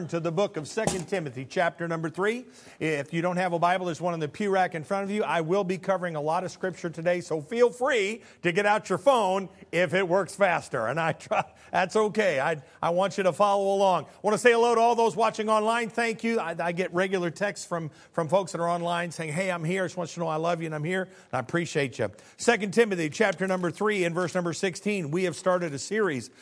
To the book of 2 Timothy, chapter number 3. If you don't have a Bible, there's one on the pew rack in front of you. I will be covering a lot of scripture today, so feel free to get out your phone if it works faster. And that's okay. I want you to follow along. I want to say hello to all those watching online. Thank you. I get regular texts from folks that are online saying, hey, I'm here. I just want you to know I love you and I'm here. And I appreciate you. 2 Timothy, chapter number 3 and verse number 16. We have started a series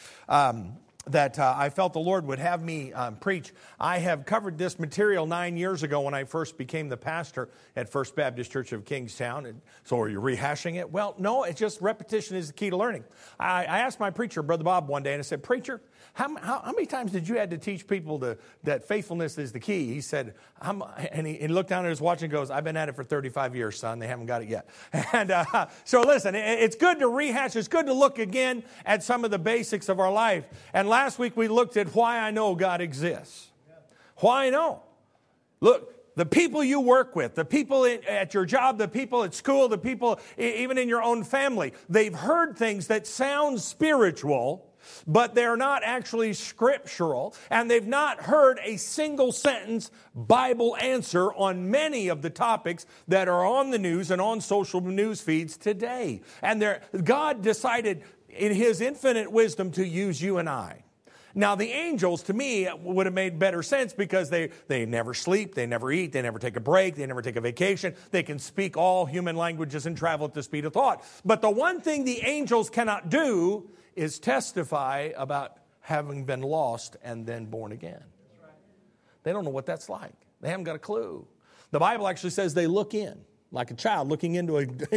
that I felt the Lord would have me preach. I have covered this material 9 years ago when I first became the pastor at First Baptist Church of Kingstown. And so are you rehashing it? Well, no, it's just repetition is the key to learning. I asked my preacher, Brother Bob, one day, and I said, Preacher, how many times did you have to teach people that faithfulness is the key? He said, and he looked down at his watch and goes, I've been at it for 35 years, son. They haven't got it yet. And so listen, it's good to rehash. It's good to look again at some of the basics of our life. And last week we looked at why I know God exists. Why I know. Look, the people you work with, the people at your job, the people at school, the people even in your own family, they've heard things that sound spiritual, but they're not actually scriptural, and they've not heard a single sentence Bible answer on many of the topics that are on the news and on social news feeds today. And God decided in His infinite wisdom to use you and I. Now, the angels, to me, would have made better sense because they never sleep, they never eat, they never take a break, they never take a vacation. They can speak all human languages and travel at the speed of thought. But the one thing the angels cannot do is testify about having been lost and then born again. They don't know what that's like. They haven't got a clue. The Bible actually says they look in, like a child looking into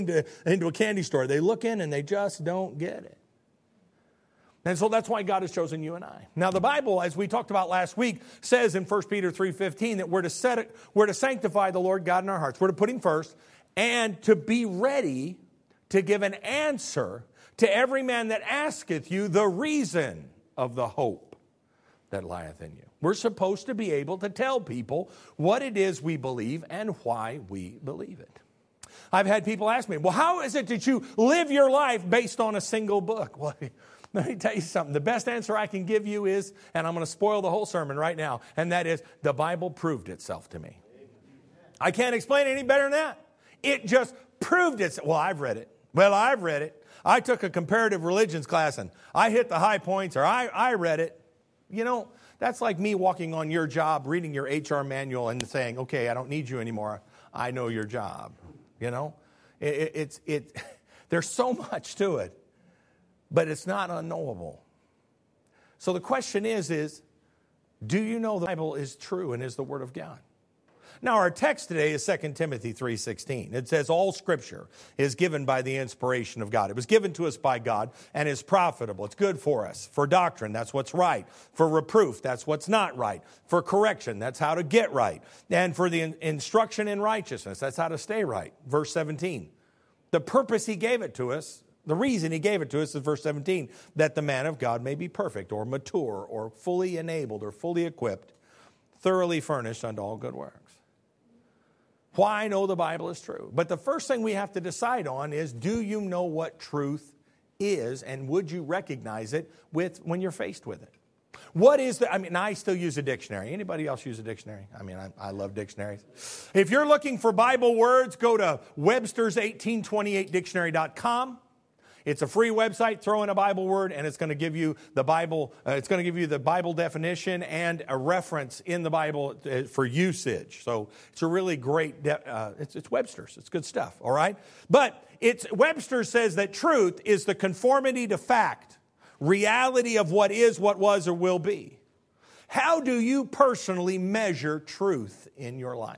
a candy store. They look in and they just don't get it. And so that's why God has chosen you and I. Now the Bible, as we talked about last week, says in 1 Peter 3:15 that we're to sanctify the Lord God in our hearts. We're to put Him first and to be ready to give an answer to every man that asketh you the reason of the hope that lieth in you. We're supposed to be able to tell people what it is we believe and why we believe it. I've had people ask me, well, how is it that you live your life based on a single book? Well, let me tell you something. The best answer I can give you is, and I'm going to spoil the whole sermon right now, and that is the Bible proved itself to me. I can't explain it any better than that. It just proved itself. Well, I've read it. I took a comparative religions class and I hit the high points, or I read it. You know, that's like me walking on your job, reading your HR manual and saying, okay, I don't need you anymore. I know your job. You know, there's so much to it, but it's not unknowable. So the question is, do you know the Bible is true and is the Word of God? Now, our text today is 2 Timothy 3:16. It says, all Scripture is given by the inspiration of God. It was given to us by God and is profitable. It's good for us. For doctrine, that's what's right. For reproof, that's what's not right. For correction, that's how to get right. And for the instruction in righteousness, that's how to stay right. Verse 17. The purpose He gave it to us, the reason He gave it to us is verse 17, that the man of God may be perfect or mature or fully enabled or fully equipped, thoroughly furnished unto all good works. Why I know the Bible is true. But the first thing we have to decide on is, do you know what truth is, and would you recognize it when you're faced with it? What is I still use a dictionary. Anybody else use a dictionary? I love dictionaries. If you're looking for Bible words, go to Webster's 1828dictionary.com. It's a free website. Throw in a Bible word, and it's going to give you the Bible. It's going to give you the Bible definition and a reference in the Bible for usage. So it's a really great. It's Webster's. It's good stuff. All right, but Webster says that truth is the conformity to fact, reality of what is, what was, or will be. How do you personally measure truth in your life?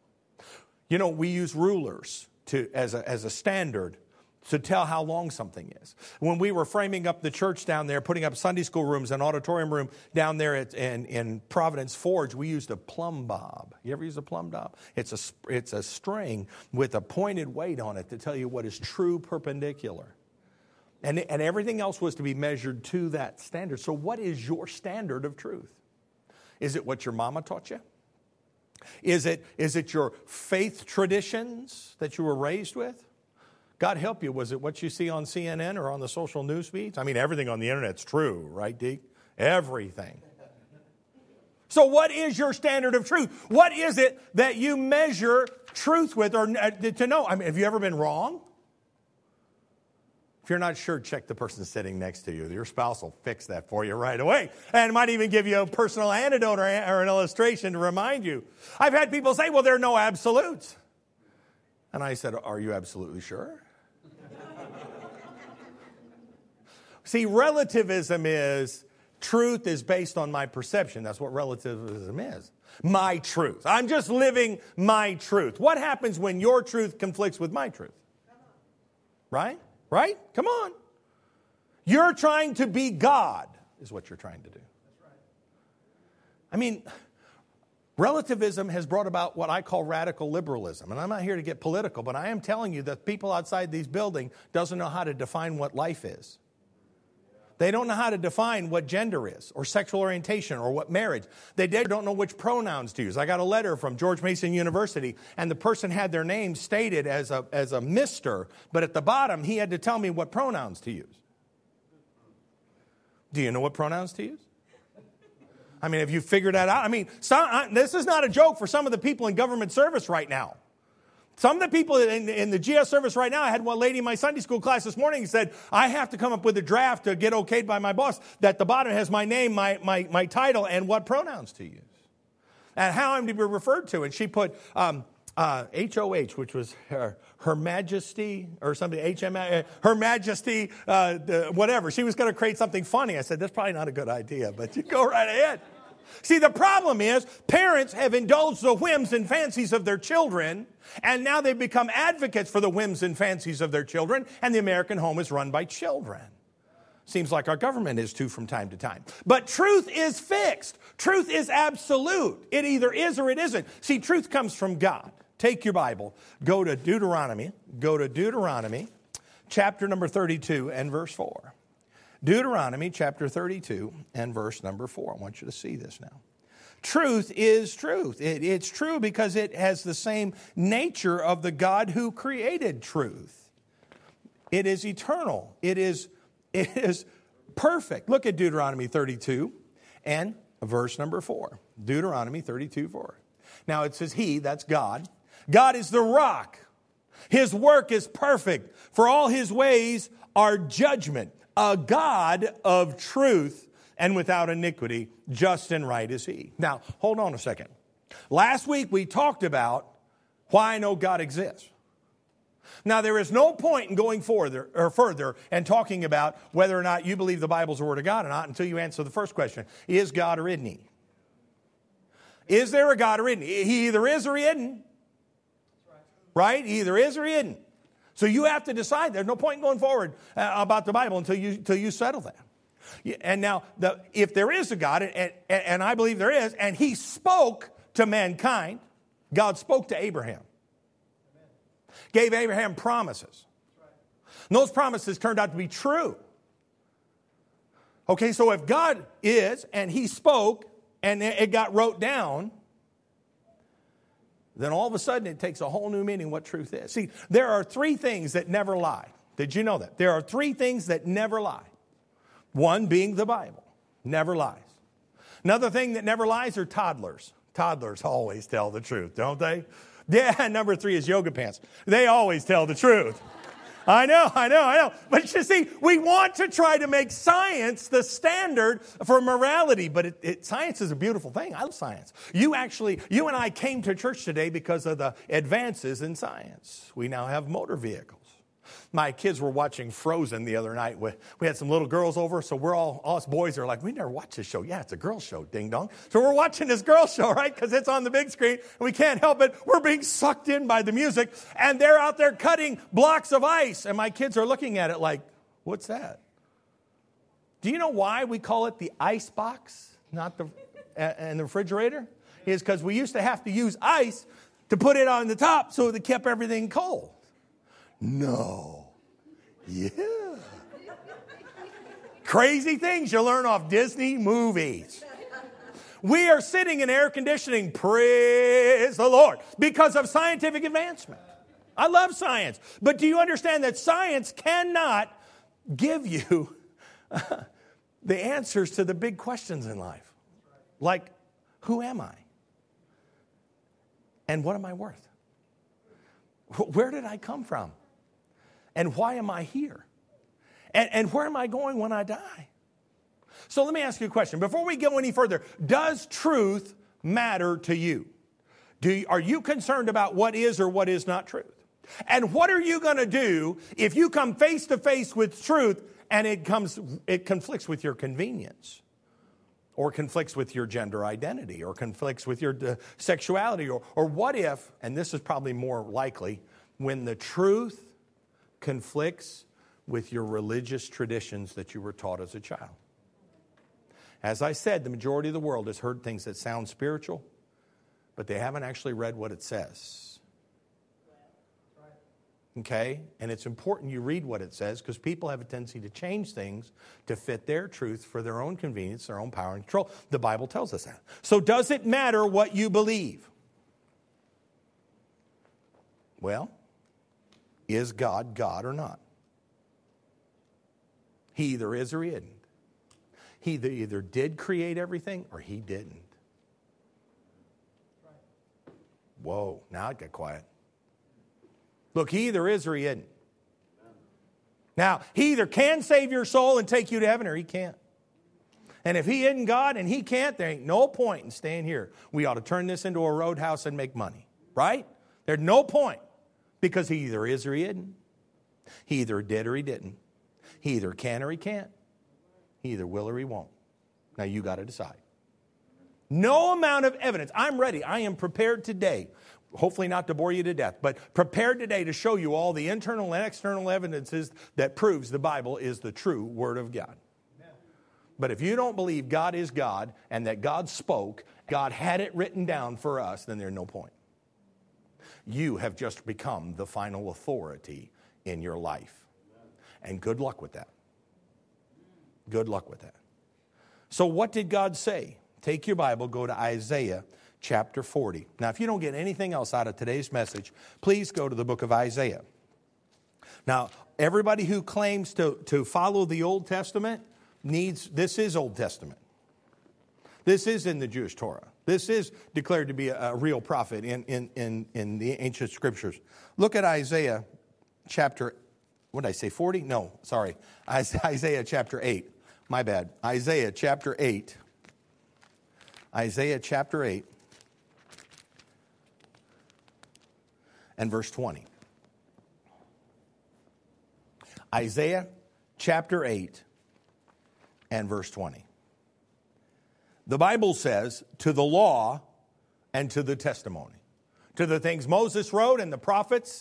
You know, we use rulers as a standard to tell how long something is. When we were framing up the church down there, putting up Sunday school rooms and auditorium room down there in Providence Forge, we used a plumb bob. You ever use a plumb bob? It's a string with a pointed weight on it to tell you what is true perpendicular. And everything else was to be measured to that standard. So what is your standard of truth? Is it what your mama taught you? Is it your faith traditions that you were raised with? God help you, was it what you see on CNN or on the social news feeds? Everything on the internet's true, right, Deke? Everything. So what is your standard of truth? What is it that you measure truth with or to know? I mean, have you ever been wrong? If you're not sure, check the person sitting next to you. Your spouse will fix that for you right away. And might even give you a personal anecdote or an illustration to remind you. I've had people say, well, there are no absolutes. And I said, are you absolutely sure? See, relativism is truth is based on my perception. That's what relativism is. My truth. I'm just living my truth. What happens when your truth conflicts with my truth? Right? Right? Come on. You're trying to be God, is what you're trying to do. I mean, relativism has brought about what I call radical liberalism. And I'm not here to get political, but I am telling you that people outside these buildings doesn't know how to define what life is. They don't know how to define what gender is, or sexual orientation, or what marriage. They don't know which pronouns to use. I got a letter from George Mason University, and the person had their name stated as a Mr., but at the bottom, he had to tell me what pronouns to use. Do you know what pronouns to use? I mean, have you figured that out? I mean, this is not a joke for some of the people in government service right now. Some of the people in the GS service right now, I had one lady in my Sunday school class this morning who said, I have to come up with a draft to get okayed by my boss that the bottom has my name, my title, and what pronouns to use. And how I'm to be referred to. And she put HOH, which was her Majesty, or something, HM, Her Majesty, whatever. She was going to create something funny. I said, that's probably not a good idea, but you go right ahead. See, the problem is parents have indulged the whims and fancies of their children, and now they've become advocates for the whims and fancies of their children, and the American home is run by children. Seems like our government is too from time to time. But truth is fixed. Truth is absolute. It either is or it isn't. See, truth comes from God. Take your Bible. Go to Deuteronomy. Chapter number 32 and verse 4. Deuteronomy chapter 32 and verse number 4. I want you to see this now. Truth is truth. It's true because it has the same nature of the God who created truth. It is eternal. It is perfect. Look at Deuteronomy 32 and verse number 4. Deuteronomy 32, 4. Now it says he, that's God. God is the rock. His work is perfect. For all his ways are judgment. A God of truth and without iniquity, just and right is he. Now, hold on a second. Last week we talked about why I know God exists. Now, there is no point in going further and talking about whether or not you believe the Bible's the Word of God or not until you answer the first question. Is God or isn't he? Is there a God or isn't he? He either is or he isn't. Right? He either is or he isn't. So you have to decide. There's no point in going forward about the Bible until you settle that. And now, if there is a God, and I believe there is, and he spoke to mankind, God spoke to Abraham. Gave Abraham promises. And those promises turned out to be true. Okay, so if God is, and he spoke, and it got wrote down, then all of a sudden it takes a whole new meaning what truth is. See, there are three things that never lie. Did you know that? There are three things that never lie. One being the Bible. Never lies. Another thing that never lies are toddlers. Toddlers always tell the truth, don't they? Yeah, number 3 is yoga pants. They always tell the truth. I know. But you see, we want to try to make science the standard for morality. But science is a beautiful thing. I love science. You and I came to church today because of the advances in science. We now have motor vehicles. My kids were watching Frozen the other night. We had some little girls over, so we're all us boys are like, we never watched this show. Yeah, it's a girl show, ding dong. So we're watching this girl show, right? Because it's on the big screen, and we can't help it. We're being sucked in by the music, and they're out there cutting blocks of ice, and my kids are looking at it like, what's that? Do you know why we call it the ice box, not the refrigerator? Is because we used to have to use ice to put it on the top so it kept everything cold. No. Yeah. Crazy things you learn off Disney movies. We are sitting in air conditioning, praise the Lord, because of scientific advancement. I love science. But do you understand that science cannot give you the answers to the big questions in life? Like, Who am I? And what am I worth? Where did I come from? And why am I here? And where am I going when I die? So let me ask you a question. Before we go any further, does truth matter to you? Are you concerned about what is or what is not truth? And what are you going to do if you come face to face with truth and it conflicts with your convenience, or conflicts with your gender identity, or conflicts with your sexuality, or what if, and this is probably more likely, when the truth conflicts with your religious traditions that you were taught as a child? As I said, the majority of the world has heard things that sound spiritual, but they haven't actually read what it says. Okay? And it's important you read what it says, because people have a tendency to change things to fit their truth for their own convenience, their own power and control. The Bible tells us that. So does it matter what you believe? Well, is God God or not? He either is or he isn't. He either did create everything or he didn't. Whoa, now it got quiet. Look, he either is or he isn't. Now, he either can save your soul and take you to heaven, or he can't. And if he isn't God and he can't, there ain't no point in staying here. We ought to turn this into a roadhouse and make money, right? There's no point, because he either is or he isn't. He either did or he didn't. He either can or he can't. He either will or he won't. Now you got to decide. No amount of evidence. I'm ready. I am prepared today. Hopefully not to bore you to death, but prepared today to show you all the internal and external evidences that proves the Bible is the true Word of God. Amen. But if you don't believe God is God and that God spoke, God had it written down for us, then there's no point. You have just become the final authority in your life. And good luck with that. Good luck with that. So what did God say? Take your Bible, go to Isaiah chapter 40. Now, if you don't get anything else out of today's message, please go to the book of Isaiah. Now, everybody who claims to follow the Old Testament this is Old Testament. This is in the Jewish Torah. This is declared to be a real prophet in the ancient scriptures. Look at Isaiah chapter, what did I say, 40? No, sorry. Isaiah chapter 8. My bad. Isaiah chapter 8. Isaiah chapter 8 and verse 20. Isaiah chapter 8 and verse 20. The Bible says, to the law and to the testimony, to the things Moses wrote and the prophets,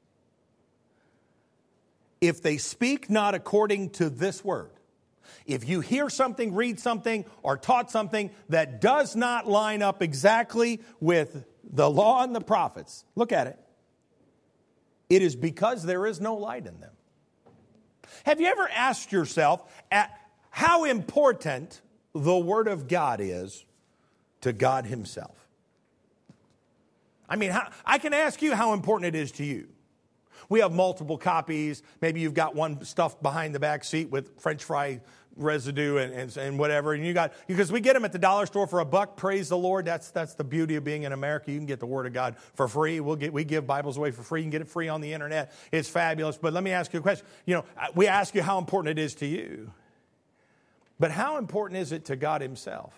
if they speak not according to this word, if you hear something, read something, or taught something that does not line up exactly with the law and the prophets, look at it. It is because there is no light in them. Have you ever asked yourself how important the Word of God is to God Himself? I mean, I can ask you how important it is to you. We have multiple copies. Maybe you've got one stuffed behind the back seat with French fry residue and whatever. And because we get them at the dollar store for $1. Praise the Lord. That's the beauty of being in America. You can get the Word of God for free. We give Bibles away for free. You can get it free on the internet. It's fabulous. But let me ask you a question. We ask you how important it is to you. But how important is it to God Himself?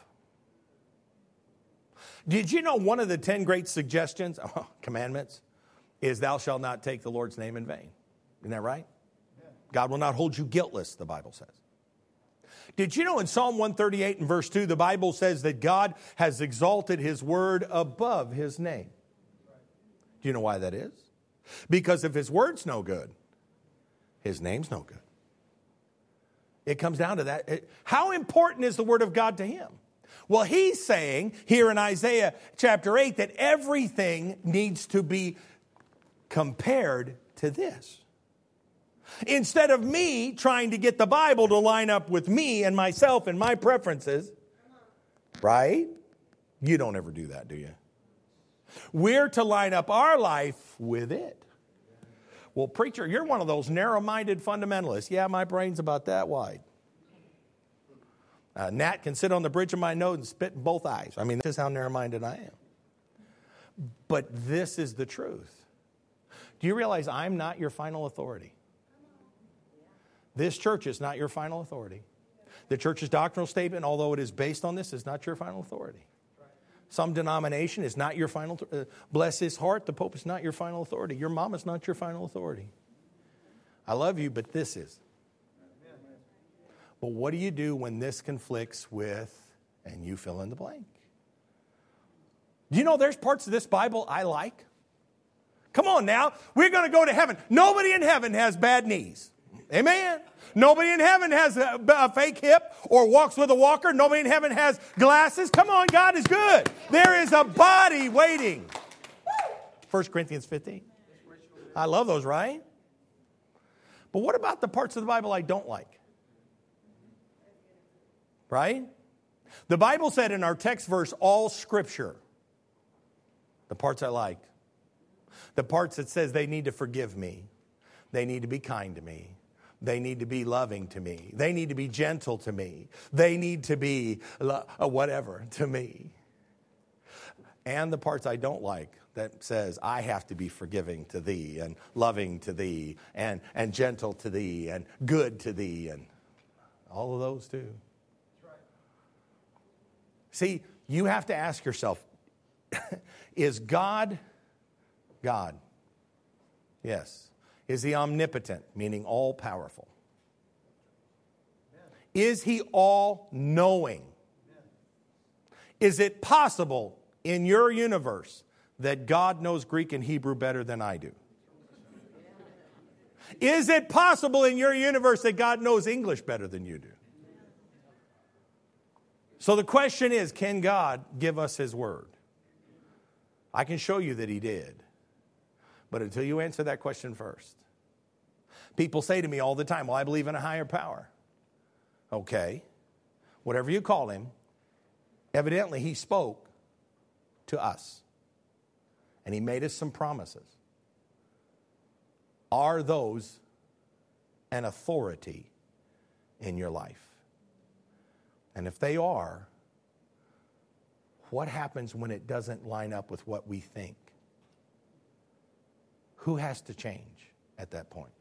Did you know one of the 10 great commandments, is thou shalt not take the Lord's name in vain? Isn't that right? Yeah. God will not hold you guiltless, the Bible says. Did you know in Psalm 138 and verse 2, the Bible says that God has exalted His word above His name? Do you know why that is? Because if His word's no good, His name's no good. It comes down to that. How important is the Word of God to Him? Well, He's saying here in Isaiah chapter 8 that everything needs to be compared to this. Instead of me trying to get the Bible to line up with me and myself and my preferences, right? You don't ever do that, do you? We're to line up our life with it. Well, preacher, you're one of those narrow-minded fundamentalists. Yeah, my brain's about that wide. A gnat can sit on the bridge of my nose and spit in both eyes. I mean, this is how narrow-minded I am. But this is the truth. Do you realize I'm not your final authority? This church is not your final authority. The church's doctrinal statement, although it is based on this, is not your final authority. Some denomination is not your final bless his heart, the Pope is not your final authority. Your mom is not your final authority. I love you, but this is. But what do you do when this conflicts with, and you fill in the blank? Do you know there's parts of this Bible I like? Come on now, we're going to go to heaven. Nobody in heaven has bad knees. Amen. Nobody in heaven has a fake hip or walks with a walker. Nobody in heaven has glasses. Come on, God is good. There is a body waiting. 1 Corinthians 15. I love those, right? But what about the parts of the Bible I don't like? Right? The Bible said in our text verse, all Scripture. The parts I like. The parts that says they need to forgive me. They need to be kind to me. They need to be loving to me. They need to be gentle to me. They need to be whatever to me. And the parts I don't like that says I have to be forgiving to thee and loving to thee and gentle to thee and good to thee and all of those too. See, you have to ask yourself, is God God? Yes. Is he omnipotent, meaning all-powerful? Is he all-knowing? Is it possible in your universe that God knows Greek and Hebrew better than I do? Is it possible in your universe that God knows English better than you do? So the question is, can God give us his word? I can show you that he did. But until you answer that question first. People say to me all the time, well, I believe in a higher power. Okay. Whatever you call him, evidently he spoke to us. And he made us some promises. Are those an authority in your life? And if they are, what happens when it doesn't line up with what we think? Who has to change at that point?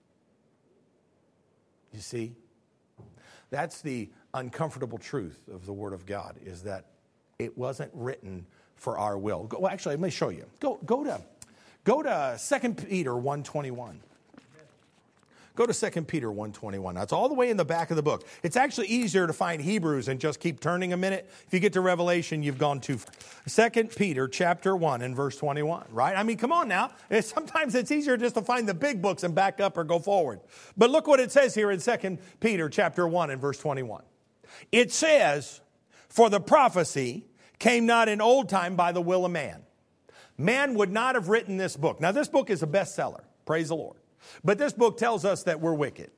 You see? That's the uncomfortable truth of the Word of God, is that it wasn't written for our will. Well, actually, let me show you. Go to 2 Peter 1:21. Go to 2 Peter 1:21. That's all the way in the back of the book. It's actually easier to find Hebrews and just keep turning a minute. If you get to Revelation, you've gone too far. 2 Peter chapter 1 and verse 21, right? I mean, come on now. Sometimes it's easier just to find the big books and back up or go forward. But look what it says here in 2 Peter chapter 1 and verse 21. It says, for the prophecy came not in old time by the will of man. Man would not have written this book. Now, this book is a bestseller. Praise the Lord. But this book tells us that we're wicked.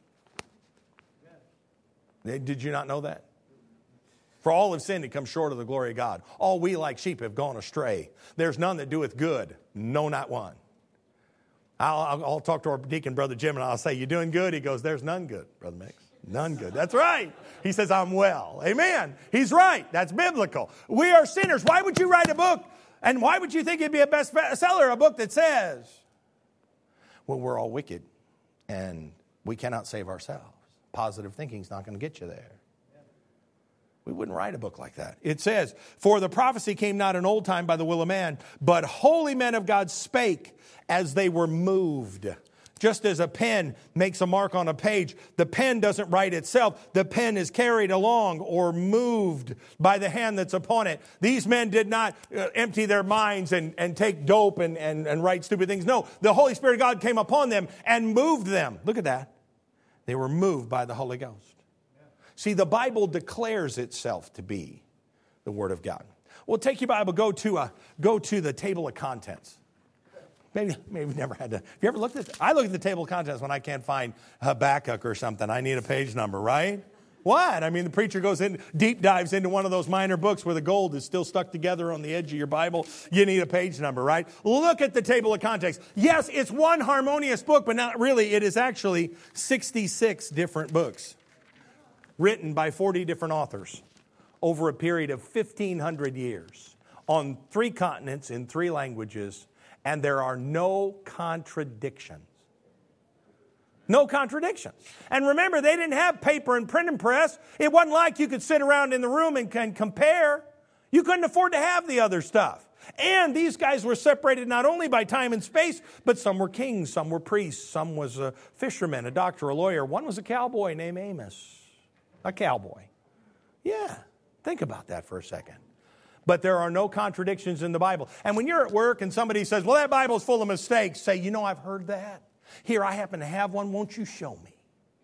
Did you not know that? For all have sinned and come short of the glory of God. All we like sheep have gone astray. There's none that doeth good, no, not one. I'll talk to our deacon, Brother Jim, and I'll say, you doing good? He goes, there's none good, Brother Mix. None good. That's right. He says, I'm well. Amen. He's right. That's biblical. We are sinners. Why would you write a book? And why would you think it'd be a bestseller, a book that says, well, we're all wicked and we cannot save ourselves. Positive thinking is not going to get you there. We wouldn't write a book like that. It says, for the prophecy came not in old time by the will of man, but holy men of God spake as they were moved. Just as a pen makes a mark on a page, the pen doesn't write itself. The pen is carried along or moved by the hand that's upon it. These men did not empty their minds and take dope and write stupid things. No, the Holy Spirit of God came upon them and moved them. Look at that. They were moved by the Holy Ghost. See, the Bible declares itself to be the Word of God. Well, take your Bible, go to the table of contents. Maybe never had to. Have you ever looked at I look at the table of contents when I can't find Habakkuk or something. I need a page number, right? What? I mean, the preacher goes in, deep dives into one of those minor books where the gold is still stuck together on the edge of your Bible. You need a page number, right? Look at the table of contents. Yes, it's one harmonious book, but not really. It is actually 66 different books written by 40 different authors. over a period of 1,500 years on 3 continents in 3 languages, and there are no contradictions. No contradictions. And remember, they didn't have paper and printing press. It wasn't like you could sit around in the room and compare. You couldn't afford to have the other stuff. And these guys were separated not only by time and space, but some were kings, some were priests, some was a fisherman, a doctor, a lawyer. One was a cowboy named Amos. A cowboy. Yeah, think about that for a second. But there are no contradictions in the Bible. And when you're at work and somebody says, well, that Bible's full of mistakes, say, you know, I've heard that. Here, I happen to have one. Won't you show me?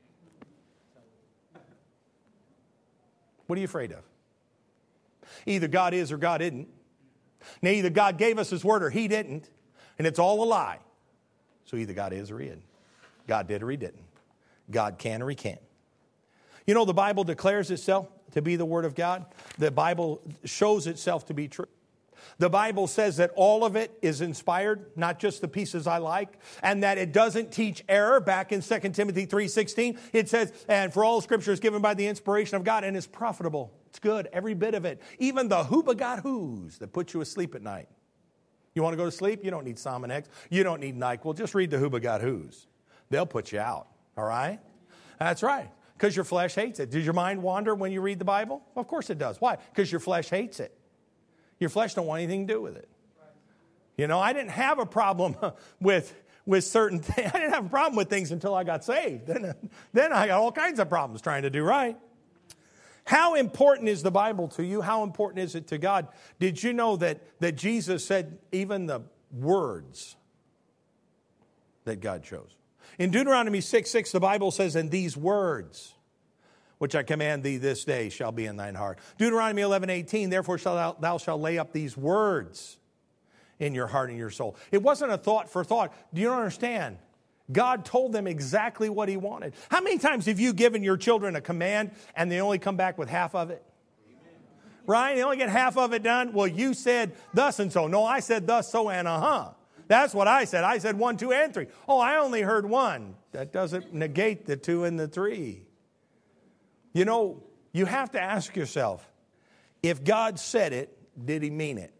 What are you afraid of? Either God is or God isn't. Now, either God gave us His word or He didn't. And it's all a lie. So either God is or He isn't. God did or He didn't. God can or He can't. You know, the Bible declares itself to be the Word of God. The Bible shows itself to be true. The Bible says that all of it is inspired, not just the pieces I like, and that it doesn't teach error. Back in 2 Timothy 3:16, it says, and for all Scripture is given by the inspiration of God and is profitable. It's good, every bit of it. Even the who-ba-got-who's that put you asleep at night. You want to go to sleep? You don't need Sominex. You don't need NyQuil. Just read the who-ba-got-who's. They'll put you out, all right? That's right, because your flesh hates it. Does your mind wander when you read the Bible? Of course it does. Why? Because your flesh hates it. Your flesh don't want anything to do with it. You know, I didn't have a problem with certain things. I didn't have a problem with things until I got saved. Then I got all kinds of problems trying to do right. How important is the Bible to you? How important is it to God? Did you know that Jesus said even the words that God chose? In Deuteronomy 6:6, the Bible says, and these words which I command thee this day shall be in thine heart. Deuteronomy 11:18, therefore thou shalt lay up these words in your heart and your soul. It wasn't a thought for thought. Do you understand? God told them exactly what He wanted. How many times have you given your children a command and they only come back with half of it? Right? They only get half of it done. Well, you said thus and so. No, I said thus, so, and That's what I said. I said 1, 2, and 3. Oh, I only heard 1. That doesn't negate the 2 and the 3. You know, you have to ask yourself, if God said it, did He mean it?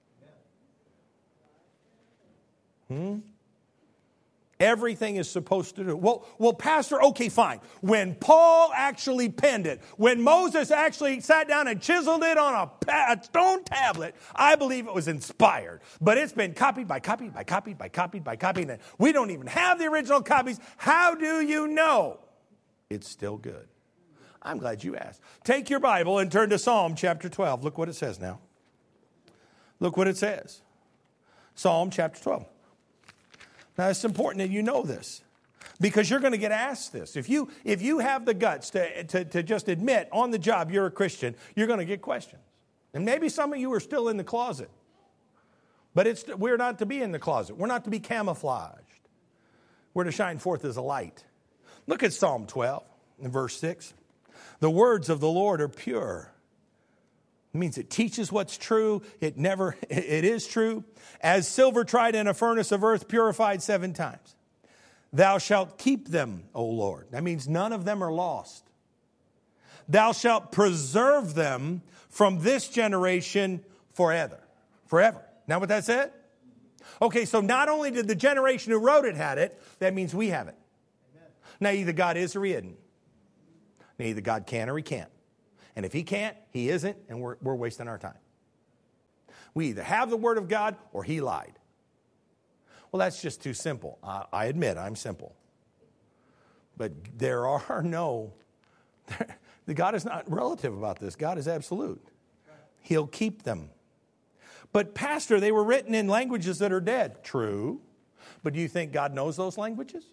Everything is supposed to do. Well, Pastor, okay, fine. When Paul actually penned it, when Moses actually sat down and chiseled it on a stone tablet, I believe it was inspired. But it's been copied by copied by copied by copied by copied. And we don't even have the original copies. How do you know it's still good? I'm glad you asked. Take your Bible and turn to Psalm chapter 12. Look what it says now. Look what it says. Psalm chapter 12. Now, it's important that you know this because you're going to get asked this. If you have the guts to just admit on the job you're a Christian, you're going to get questions. And maybe some of you are still in the closet. But we're not to be in the closet. We're not to be camouflaged. We're to shine forth as a light. Look at Psalm 12 in verse 6. The words of the Lord are pure. It means it teaches what's true. It is true. As silver tried in a furnace of earth, purified 7 times. Thou shalt keep them, O Lord. That means none of them are lost. Thou shalt preserve them from this generation forever. Forever. Now what that said? Okay, so not only did the generation who wrote it had it, that means we have it. Amen. Now either God is or He isn't. Now either God can or He can't. And if He can't, He isn't, and we're wasting our time. We either have the Word of God or He lied. Well, that's just too simple. I admit I'm simple. But there are no... God is not relative about this. God is absolute. He'll keep them. But Pastor, they were written in languages that are dead. True. But do you think God knows those languages?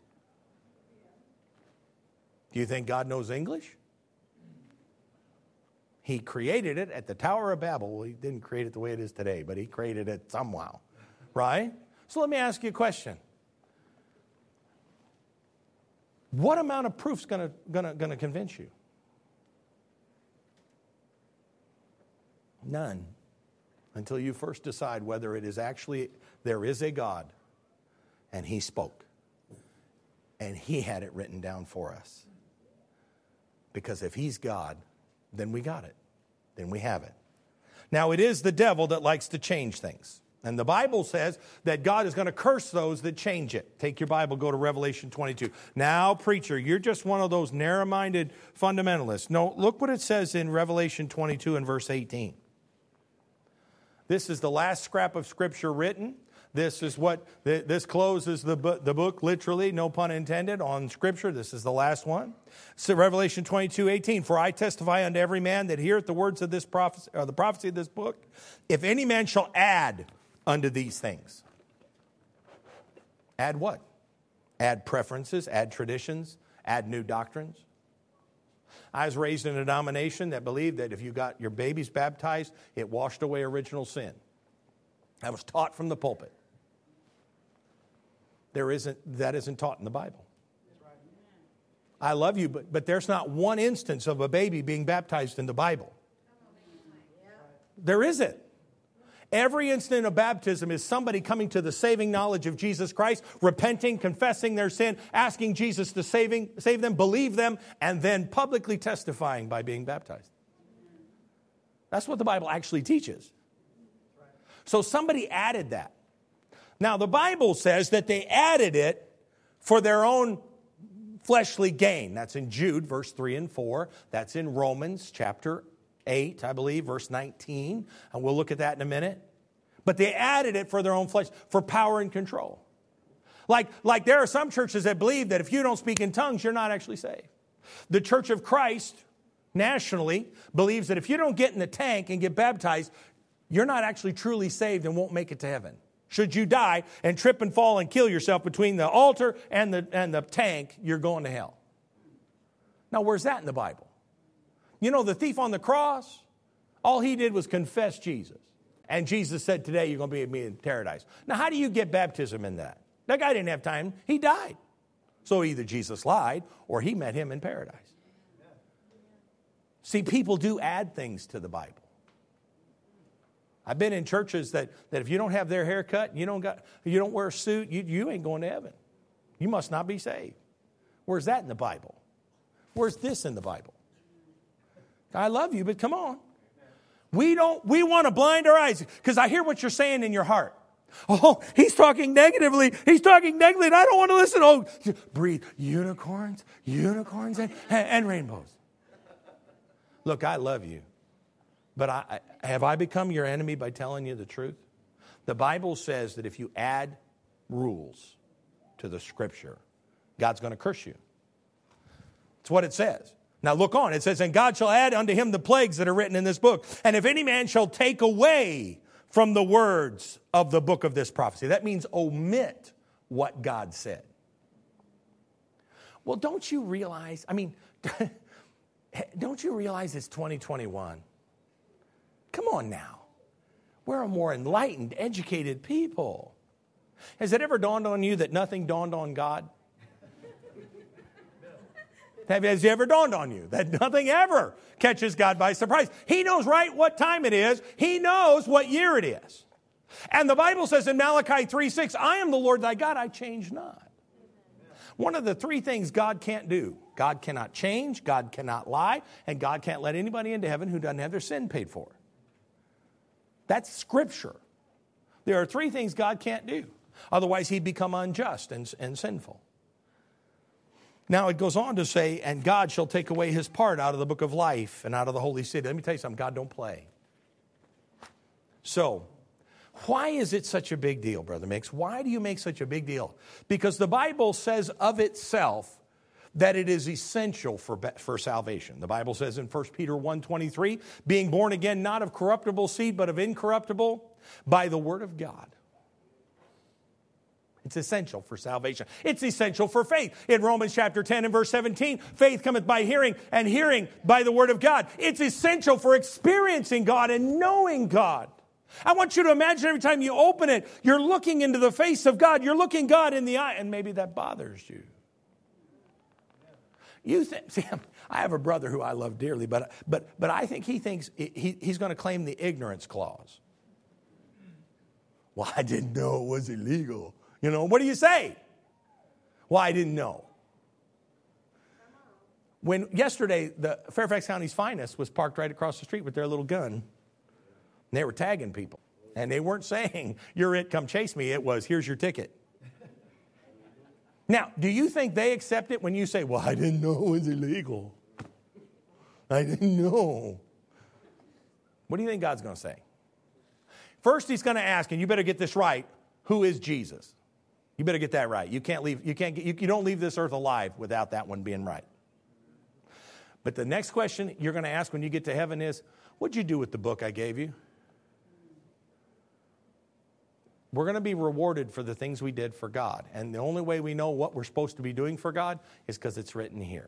Do you think God knows English? He created it at the Tower of Babel. Well, He didn't create it the way it is today, but He created it somehow. Right? So let me ask you a question. What amount of proof's going to convince you? None. Until you first decide whether it is actually, there is a God, and He spoke. And He had it written down for us. Because if He's God, then we got it. then we have it. Now, it is the devil that likes to change things. And the Bible says that God is going to curse those that change it. Take your Bible, go to Revelation 22. Now, preacher, you're just one of those narrow-minded fundamentalists. No, look what it says in Revelation 22 and verse 18. This is the last scrap of Scripture written. This closes the book, literally, no pun intended, on Scripture. This is the last one. So Revelation 22:18. For I testify unto every man that heareth the words of this prophecy, or the prophecy of this book, if any man shall add unto these things. Add what? Add preferences, add traditions, add new doctrines. I was raised in a denomination that believed that if you got your babies baptized, it washed away original sin. That was taught from the pulpit. That isn't taught in the Bible. I love you, but there's not one instance of a baby being baptized in the Bible. There isn't. Every instant of baptism is somebody coming to the saving knowledge of Jesus Christ, repenting, confessing their sin, asking Jesus to save them, believe them, and then publicly testifying by being baptized. That's what the Bible actually teaches. So somebody added that. Now, the Bible says that they added it for their own fleshly gain. That's in Jude, verse 3 and 4. That's in Romans chapter 8, I believe, verse 19. And we'll look at that in a minute. But they added it for their own flesh, for power and control. Like there are some churches that believe that if you don't speak in tongues, you're not actually saved. The Church of Christ, nationally, believes that if you don't get in the tank and get baptized, you're not actually truly saved and won't make it to heaven. Should you die and trip and fall and kill yourself between the altar and the tank, you're going to hell. Now, where's that in the Bible? You know, the thief on the cross, all he did was confess Jesus. And Jesus said, today you're going to be with me in paradise. Now, how do you get baptism in that? That guy didn't have time. He died. So either Jesus lied or he met him in paradise. See, people do add things to the Bible. I've been in churches that if you don't have their hair cut, you don't wear a suit, you ain't going to heaven. You must not be saved. Where's that in the Bible? Where's this in the Bible? I love you, but come on. We want to blind our eyes because I hear what you're saying in your heart. Oh, he's talking negatively. He's talking negatively, and I don't want to listen. Oh, breathe. Unicorns and rainbows. Look, I love you. But have I become your enemy by telling you the truth? The Bible says that if you add rules to the Scripture, God's going to curse you. That's what it says. Now look on. It says, and God shall add unto him the plagues that are written in this book. And if any man shall take away from the words of the book of this prophecy, that means omit what God said. Well, don't you realize, don't you realize it's 2021? Come on now. We're a more enlightened, educated people. Has it ever dawned on you that nothing dawned on God? Has it ever dawned on you that nothing ever catches God by surprise? He knows right what time it is. He knows what year it is. And the Bible says in Malachi 3:6, I am the Lord thy God, I change not. One of the three things God can't do. God cannot change, God cannot lie, and God can't let anybody into heaven who doesn't have their sin paid for. That's Scripture. There are three things God can't do. Otherwise, he'd become unjust and sinful. Now, it goes on to say, and God shall take away his part out of the book of life and out of the holy city. Let me tell you something. God don't play. So, why is it such a big deal, Brother Mix? Why do you make such a big deal? Because the Bible says of itself that it is essential for salvation. The Bible says in 1 Peter 1:23, being born again, not of corruptible seed, but of incorruptible, by the word of God. It's essential for salvation. It's essential for faith. In Romans chapter 10 and verse 17, faith cometh by hearing, and hearing by the word of God. It's essential for experiencing God and knowing God. I want you to imagine every time you open it, you're looking into the face of God. You're looking God in the eye, and maybe that bothers you. See, I have a brother who I love dearly, but I think he thinks he's going to claim the ignorance clause. Well, I didn't know it was illegal. What do you say? Well, I didn't know. When yesterday, the Fairfax County's finest was parked right across the street with their little gun. And they were tagging people. And they weren't saying, you're it, come chase me. It was, here's your ticket. Now, do you think they accept it when you say, well, I didn't know it was illegal? I didn't know. What do you think God's going to say? First, he's going to ask, and you better get this right, who is Jesus? You better get that right. You don't leave this earth alive without that one being right. But the next question you're going to ask when you get to heaven is, what'd you do with the book I gave you? We're going to be rewarded for the things we did for God. And the only way we know what we're supposed to be doing for God is because it's written here.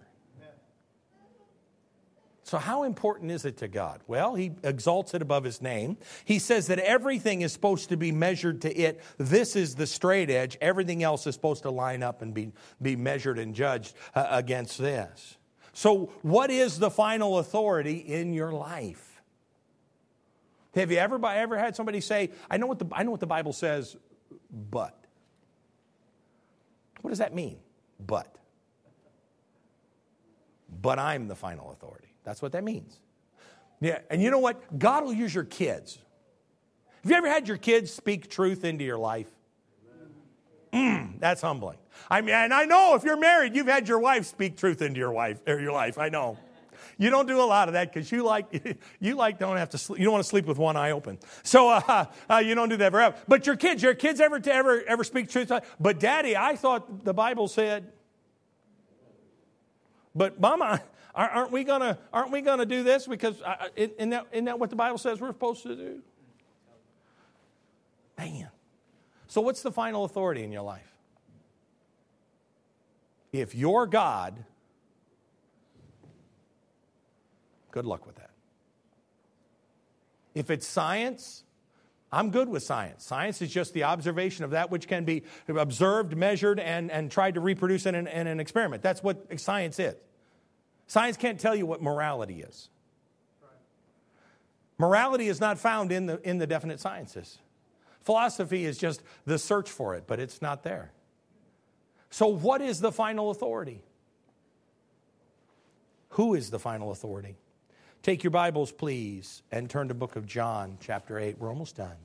So how important is it to God? Well, he exalts it above his name. He says that everything is supposed to be measured to it. This is the straight edge. Everything else is supposed to line up and be measured and judged against this. So what is the final authority in your life? Have you ever had somebody say, I know what the Bible says, but. What does that mean? But I'm the final authority. That's what that means. Yeah, and you know what? God will use your kids. Have you ever had your kids speak truth into your life? That's humbling. I mean, and I know if you're married, you've had your wife speak truth into your life. I know. You don't do a lot of that because you don't have to sleep. You don't want to sleep with one eye open. So you don't do that very often. But your kids ever speak truth? But Daddy, I thought the Bible said. But Mama, aren't we gonna do this because isn't that what the Bible says we're supposed to do? Man. So what's the final authority in your life? If you're God, good luck with that. If it's science, I'm good with science. Science is just the observation of that which can be observed, measured, and tried to reproduce in an experiment. That's what science is. Science can't tell you what morality is. Morality is not found in the definite sciences. Philosophy is just the search for it, but it's not there. So what is the final authority? Who is the final authority? Take your Bibles, please, and turn to the book of John, chapter 8. We're almost done.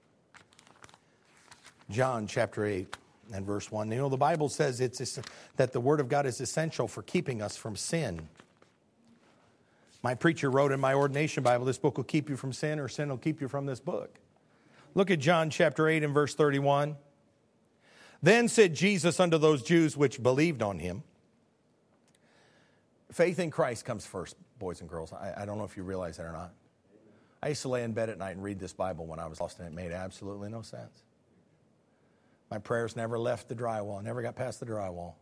John, chapter 8, and verse 1. You know, the Bible says that the Word of God is essential for keeping us from sin. My preacher wrote in my ordination Bible, this book will keep you from sin, or sin will keep you from this book. Look at John chapter 8 and verse 31. Then said Jesus unto those Jews which believed on him. Faith in Christ comes first, boys and girls. I don't know if you realize that or not. I used to lay in bed at night and read this Bible when I was lost, and it made absolutely no sense. My prayers never left the drywall, never got past the drywall.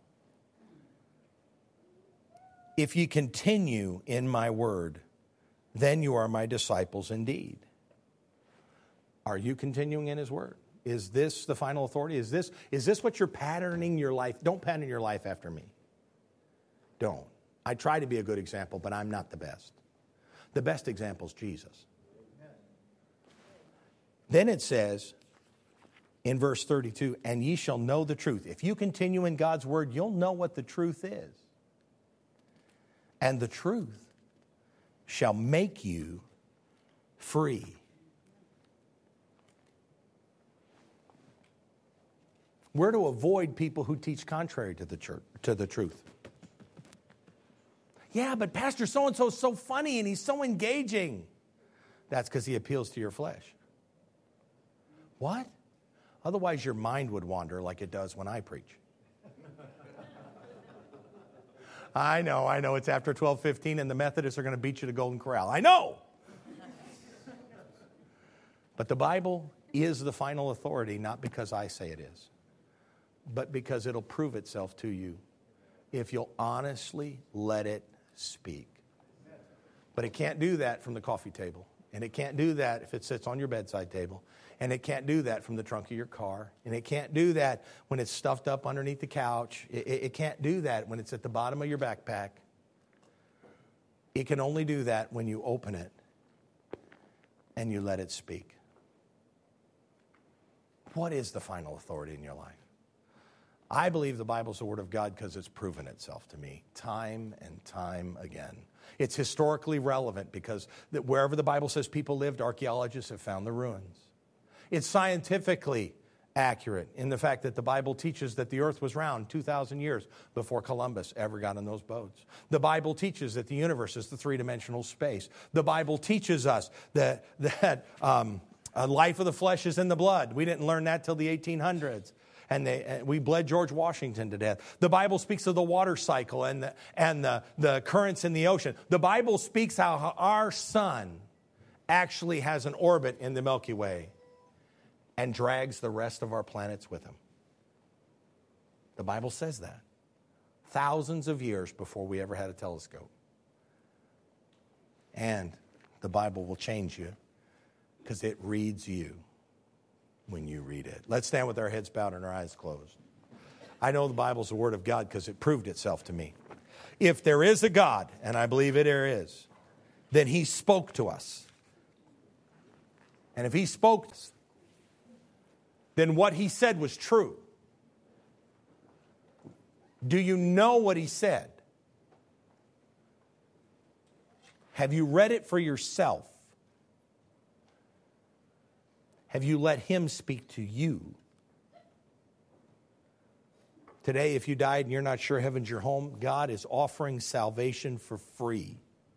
If ye continue in my word, then you are my disciples indeed. Are you continuing in his word? Is this the final authority? Is this what you're patterning your life? Don't pattern your life after me. Don't. I try to be a good example, but I'm not the best. The best example is Jesus. Then it says in verse 32, and ye shall know the truth. If you continue in God's word, you'll know what the truth is. And the truth shall make you free. We're to avoid people who teach contrary to the truth. Yeah, but Pastor so-and-so is so funny and he's so engaging. That's because he appeals to your flesh. What? Otherwise, your mind would wander like it does when I preach. I know. It's after 12:15 and the Methodists are going to beat you to Golden Corral. I know. But the Bible is the final authority, not because I say it is, but because it'll prove itself to you if you'll honestly let it speak. But it can't do that from the coffee table. And it can't do that if it sits on your bedside table. And it can't do that from the trunk of your car. And it can't do that when it's stuffed up underneath the couch. It can't do that when it's at the bottom of your backpack. It can only do that when you open it and you let it speak. What is the final authority in your life? I believe the Bible's the Word of God because it's proven itself to me time and time again. It's historically relevant because wherever the Bible says people lived, archaeologists have found the ruins. It's scientifically accurate in the fact that the Bible teaches that the earth was round 2,000 years before Columbus ever got in those boats. The Bible teaches that the universe is the three-dimensional space. The Bible teaches us that life of the flesh is in the blood. We didn't learn that till the 1800s. And we bled George Washington to death. The Bible speaks of the water cycle and the currents in the ocean. The Bible speaks how our sun actually has an orbit in the Milky Way and drags the rest of our planets with him. The Bible says that. Thousands of years before we ever had a telescope. And the Bible will change you because it reads you when you read it. Let's stand with our heads bowed and our eyes closed. I know the Bible's the Word of God because it proved itself to me. If there is a God, and I believe there is, then He spoke to us. And if He spoke to us, then what He said was true. Do you know what He said? Have you read it for yourself? Have you let Him speak to you? Today, if you died and you're not sure heaven's your home, God is offering salvation for free.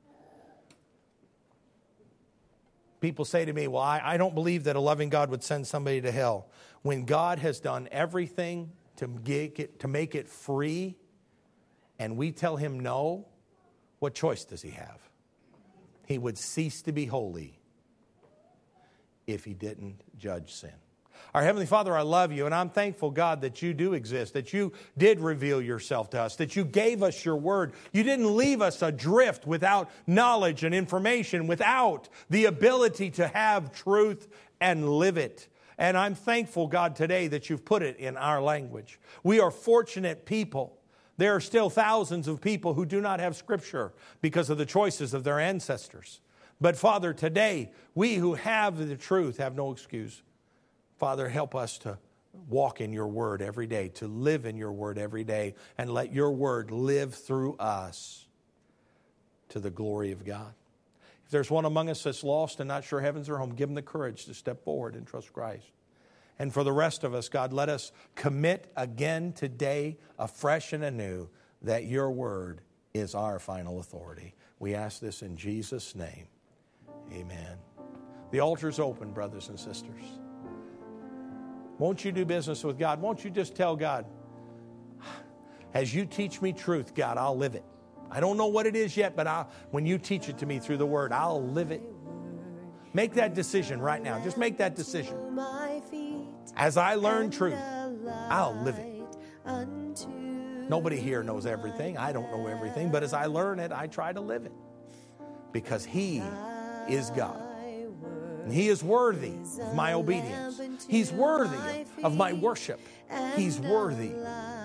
People say to me, well, I don't believe that a loving God would send somebody to hell. When God has done everything to make it free, and we tell Him no, what choice does He have? He would cease to be holy if He didn't judge sin. Our Heavenly Father, I love You, and I'm thankful, God, that You do exist, that You did reveal Yourself to us, that You gave us Your Word. You didn't leave us adrift without knowledge and information, without the ability to have truth and live it. And I'm thankful, God, today that You've put it in our language. We are fortunate people. There are still thousands of people who do not have Scripture because of the choices of their ancestors. But Father, today, we who have the truth have no excuse. Father, help us to walk in Your Word every day, to live in Your Word every day, and let Your Word live through us to the glory of God. If there's one among us that's lost and not sure heaven's their home, give them the courage to step forward and trust Christ. And for the rest of us, God, let us commit again today, afresh and anew, that Your Word is our final authority. We ask this in Jesus' name. Amen. The altar's open, brothers and sisters. Won't you do business with God? Won't you just tell God, as You teach me truth, God, I'll live it. I don't know what it is yet, but when You teach it to me through the Word, I'll live it. Make that decision right now. Just make that decision. As I learn truth, I'll live it. Nobody here knows everything. I don't know everything. But as I learn it, I try to live it. Because He is God. And He is worthy of my obedience. He's worthy of my worship. He's worthy.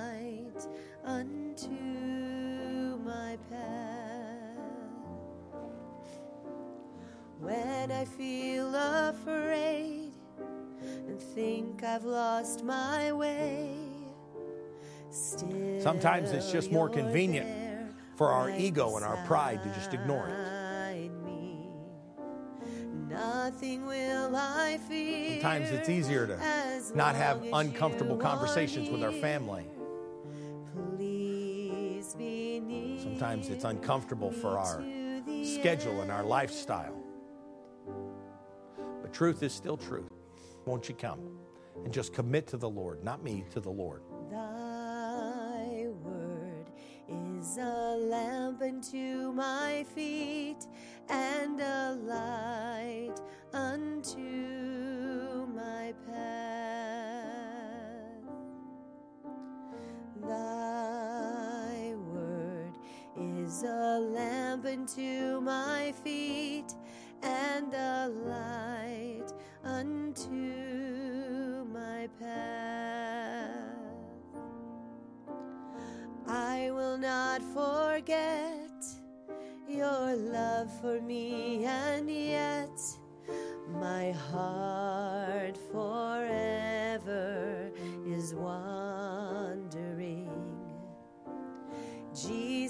When I feel afraid and think I've lost my way, still sometimes it's just more convenient for our ego and our pride to just ignore it. Nothing will I fear. Sometimes it's easier to not have uncomfortable conversations with our family. Sometimes it's uncomfortable for our schedule and our lifestyle. But truth is still truth. Won't you come and just commit to the Lord, not me, to the Lord. Thy word is a lamp unto my feet and a light unto my path. Thy word is a lamp unto my feet and a light unto my path. I will not forget Your love for me, and yet my heart forever is wandering.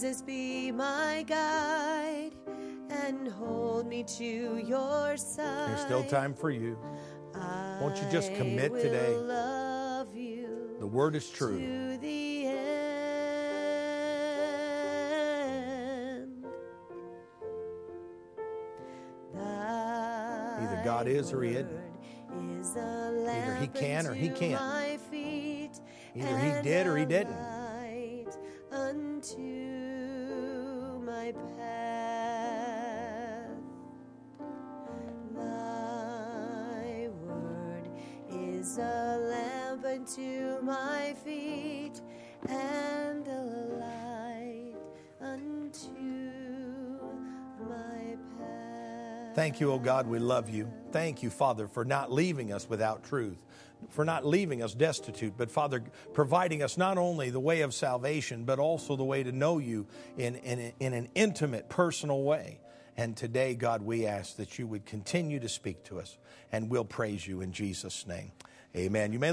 Jesus, be my guide and hold me to your side. There's still time for you. Won't you just commit today? I will love you. The word is true. To the end. Either God is or he isn't. Either he can or he can't. Either he did or he didn't. Unto my path, thy word is a lamp unto my feet and a light unto my path. Thank you, oh God, we love you. Thank you, Father, for not leaving us without truth, for not leaving us destitute, but Father, providing us not only the way of salvation, but also the way to know you in an intimate, personal way. And today, God, we ask that you would continue to speak to us, and we'll praise you in Jesus' name. Amen. You may